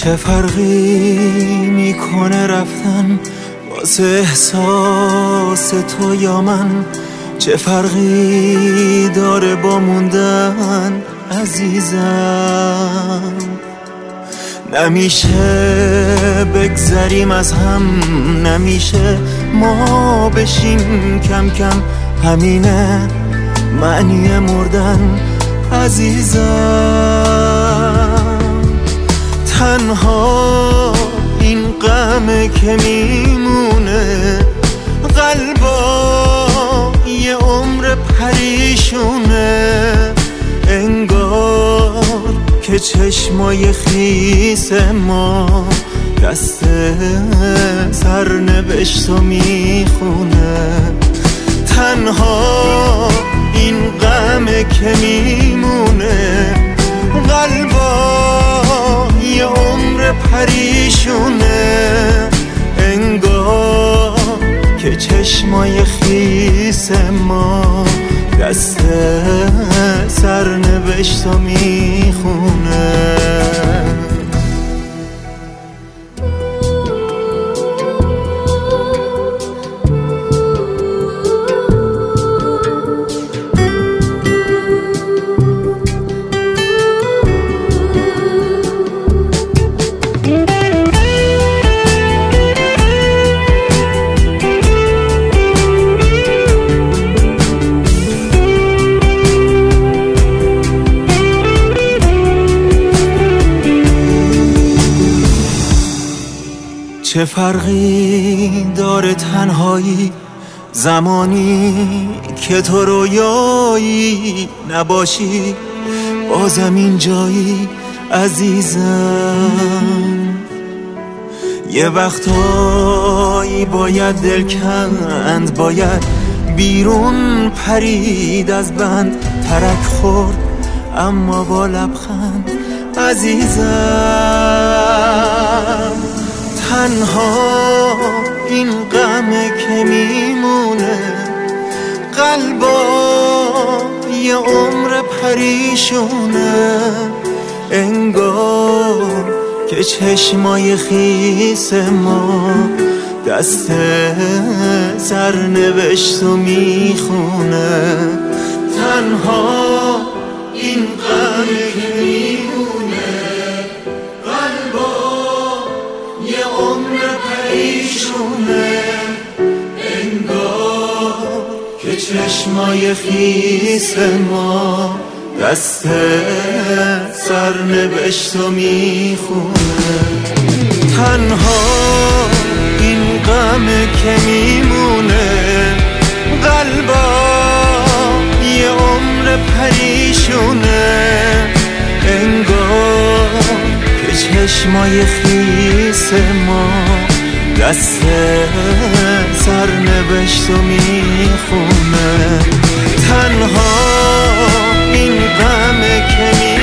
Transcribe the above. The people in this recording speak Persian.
چه فرقی میکنه رفتن واسه احساس تو یا من؟ چه فرقی داره با موندن عزیزم؟ نمیشه بگذریم از هم، نمیشه ما بشیم کم کم، همینه معنی مردن عزیزم. تنها این غمه که میمونه، قلبا یه عمر پریشونه، انگار که چشمای خیس ما دست سرنوشتو میخونه. تنها این غمه که میمونه، قلبا یه عمر پریشونه، انگار که چشمای خیس ما دست سرنوشتو میخونه. چه فرقی داره تنهایی زمانی که تو رویایی نباشی، بازم این جایی عزیزم. یه وقتایی باید دل کند، باید بیرون پرید از بند، ترک خورد اما با لبخند عزیزم. تنها این غمه که میمونه، قلبا یه عمر پریشونه، انگار که چشمای خیس ما دست سرنوشتو میخونه. تنها این غمه که میمونه، قلبا یه عمر پریشونه، انگار که چشمای خیس ما دست سرنوشتو میخونه. تنها این غمه که میمونه، قلبا یه عمر پریشونه، انگار که چشمای خیس ما دست سرنوشتو میخونه. تنها این غمه که